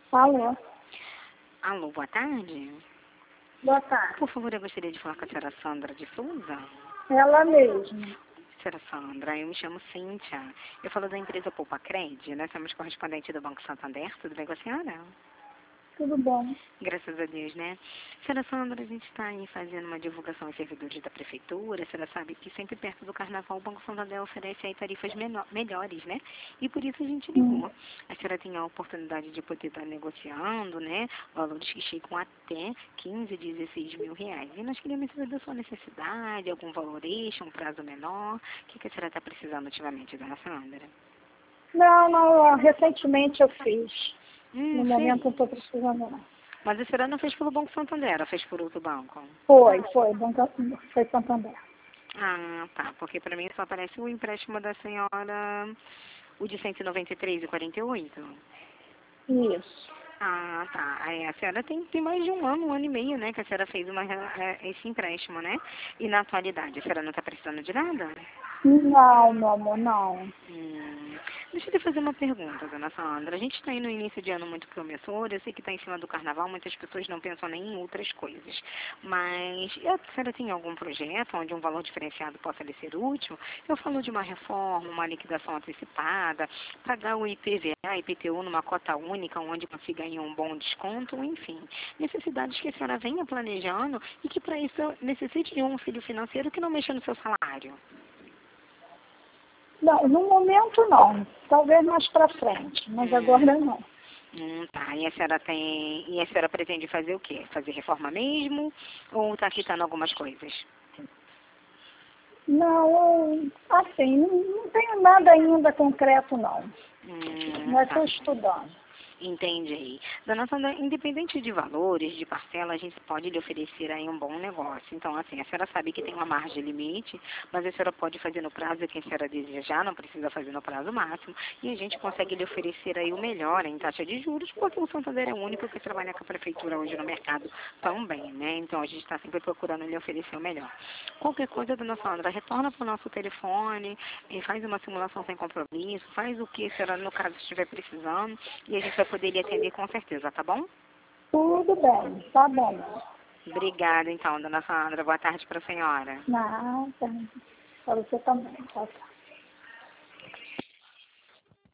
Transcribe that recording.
Alô? Alô, boa tarde. Boa tarde. Por favor, eu gostaria de falar com a senhora Sandra de Souza. Ela mesma. Senhora Sandra, eu me chamo Cíntia. Eu falo da empresa Poupa Cred, nós somos correspondente do Banco Santander. Tudo bem com a senhora? Tudo bom? Graças a Deus, né? Senhora Sandra, a gente está aí fazendo uma divulgação aos servidores da prefeitura. A senhora sabe que sempre perto do carnaval o Banco Santander oferece aí tarifas melhores, né? E por isso a gente ligou. A senhora tem a oportunidade de poder estar negociando, né? Valores que chegam até 15, 16 mil reais. E nós queríamos saber da sua necessidade, algum valor extra, um prazo menor. O que a senhora está precisando ultimamente, dona Sandra? Não, recentemente eu fiz. No momento eu Sim. estou precisando não. Mas a senhora não fez pelo Banco Santander, ela fez por outro banco? Foi Santander. Ah, tá. Porque para mim só aparece o empréstimo da senhora, o de 193,48. Isso. Ah, tá. Aí a senhora tem mais de um ano e meio, né, que a senhora fez esse empréstimo, né? E na atualidade, a senhora não está precisando de nada? Não, meu amor, não. Deixa eu lhe fazer uma pergunta, dona Sandra. A gente está aí no início de ano muito promissor. Eu sei que está em cima do carnaval, muitas pessoas não pensam nem em outras coisas. Mas a senhora tem algum projeto onde um valor diferenciado possa lhe ser útil? Eu falo de uma reforma, uma liquidação antecipada, pagar o IPVA, IPTU numa cota única, onde consiga aí um bom desconto, enfim. Necessidades que a senhora venha planejando e que para isso necessite de um auxílio financeiro que não mexa no seu salário. Não, no momento não. Talvez mais para frente, mas agora não. Tá. E a senhora pretende fazer o quê? Fazer reforma mesmo? Ou está quitando algumas coisas? Não, assim, não tenho nada ainda concreto não. Mas Tá. estou estudando. Entendi. Dona Sandra, independente de valores, de parcela, a gente pode lhe oferecer aí um bom negócio. Então, assim, a senhora sabe que tem uma margem limite, mas a senhora pode fazer no prazo que a senhora desejar, não precisa fazer no prazo máximo, e a gente consegue lhe oferecer aí o melhor em taxa de juros, porque o Santander é o único que trabalha com a prefeitura hoje no mercado também, né? Então, a gente está sempre procurando lhe oferecer o melhor. Qualquer coisa, dona Sandra, retorna para o nosso telefone, e faz uma simulação sem compromisso, faz o que a senhora, no caso, estiver precisando, e a gente vai poder lhe atender com certeza, tá bom? Tudo bem, tá bom. Obrigada, então, dona Sandra. Boa tarde para a senhora. Nada. Para você também. Tchau, tchau.